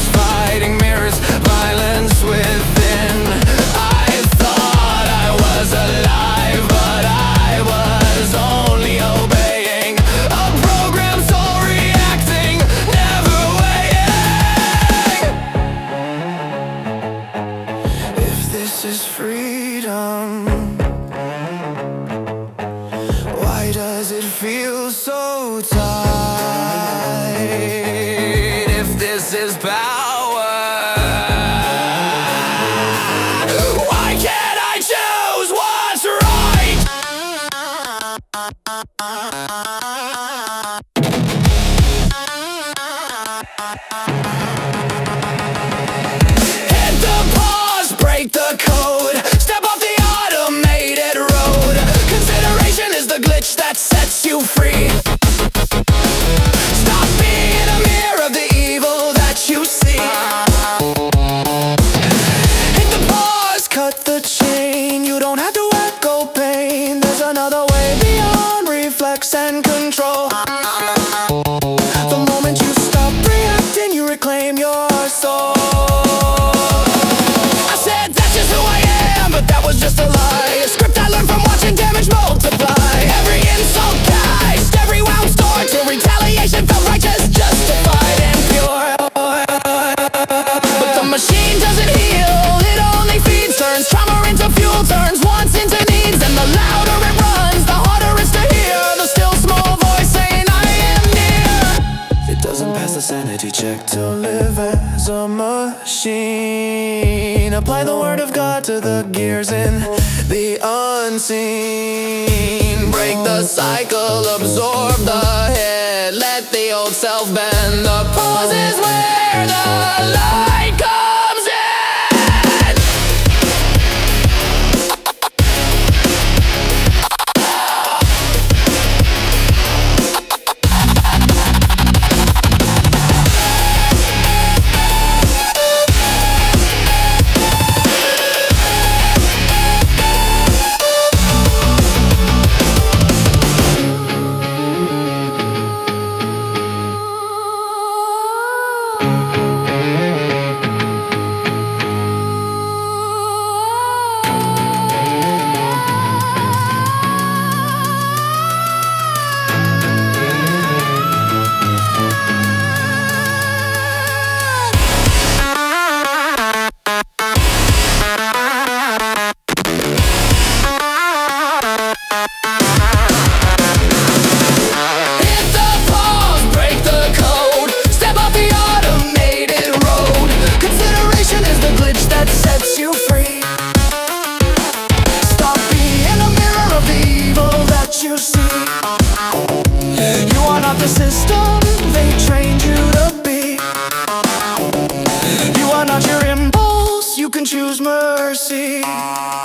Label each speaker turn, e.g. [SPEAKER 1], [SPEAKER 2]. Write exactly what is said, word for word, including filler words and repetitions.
[SPEAKER 1] just fighting mirrors, violence within. I thought I was alive, but I was only obeying a program, soul reacting, never waiting. If this is freedom, why does it feel so tight? If this is power, why can't I choose what's right? Hit the pause, break the code, step off the automated road. Consideration is the glitch that sets you free. Stop being a mirror of the evil that you see. Hit the pause, cut the chain. You don't have to echo pain. There's another way beyond reflex and control. The moment you stop reacting, you reclaim your soul. I said that's just who I am, but that was just a lie. A script I learned from watching damage multiply. Every insult cast, every wound stored till retaliation felt righteous, justified and pure. But the machine doesn't heal, it only feeds, turns trauma into fuel, turns wants into needs. And the louder it runs, the harder it's to hear the still small voice saying I am near. It doesn't pass the sanity check to live as a machine. Apply the word of God to the gears in the unseen. Break the cycle, absorb the hit, let the old self bend. The pause is where the light comes in. System they trained you to be. You are not your impulse, you can choose mercy.